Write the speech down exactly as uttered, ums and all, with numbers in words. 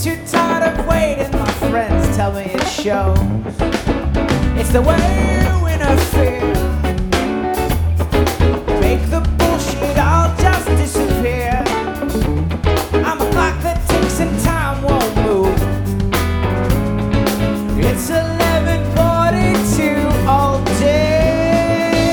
too tired of waiting, my friends tell me it shows. It's the way you interfere